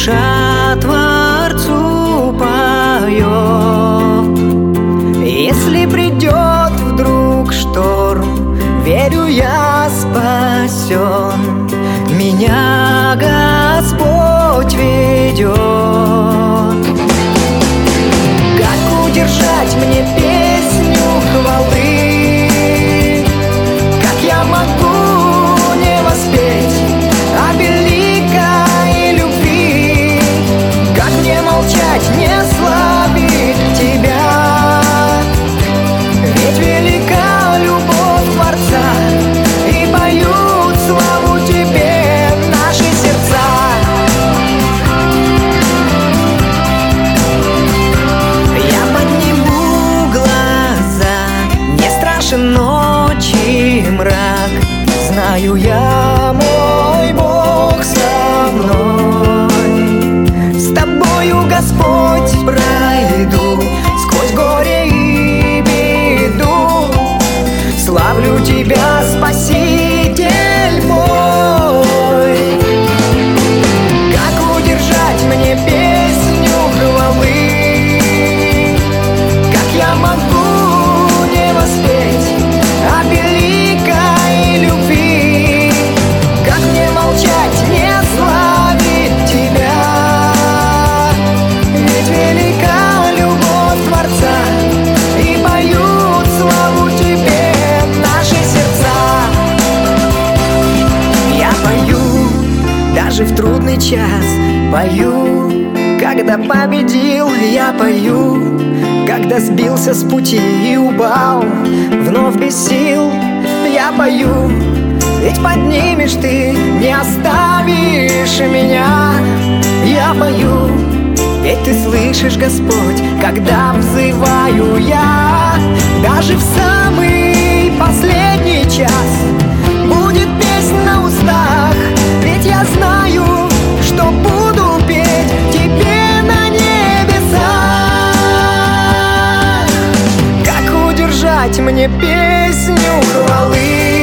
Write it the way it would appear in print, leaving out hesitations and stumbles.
душа Творцу поет. Если придет вдруг шторм, верю, я спасен. Меня Господь ведет. Как удержать мне песню хвалы? Как я могу не воспеть о великой любви? Как мне молчать, не славить Тебя? Ведь велика любовь Творца, и поют славу Тебе наши сердца. Я подниму глаза, не страшен ночи мрак. Знаю я, мой Бог со мной. С Тобою, Господь, пройду сквозь горе и беду. Славлю Тебя, Спаситель мой. Как удержать мне песню хвалы? Как я могу не воспеть о великой любви? Как мне молчать, не славить Тебя? Ведь велика любовь Творца, и поют славу Тебе наши сердца. Я пою даже в трудный час, пою, когда победил. Я пою, когда сбился с пути и упал вновь без сил. Я пою, ведь поднимешь Ты, не оставишь меня. Я пою, ведь Ты слышишь, Господь, когда взываю я. Даже в самый последний час будет песнь на устах, ведь я знаю, что буду петь Тебе на небесах. Как удержать мне песню хвалы?